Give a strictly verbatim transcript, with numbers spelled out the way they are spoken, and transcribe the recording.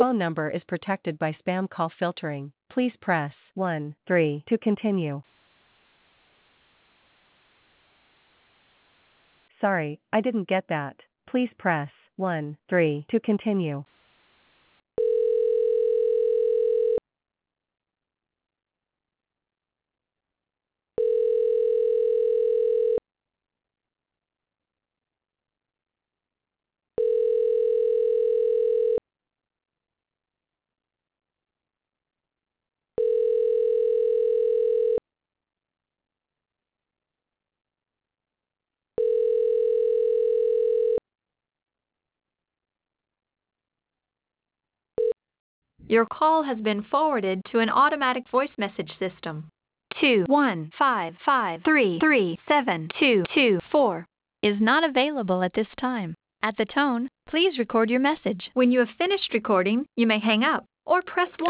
phone number is protected by spam call filtering. Please press one three to continue. Sorry, I didn't get that. Please press one three to continue. Your call has been forwarded to an automatic voice message system. two one five five three three seven two two four is not available at this time. At the tone, please record your message. When you have finished recording, you may hang up or press one.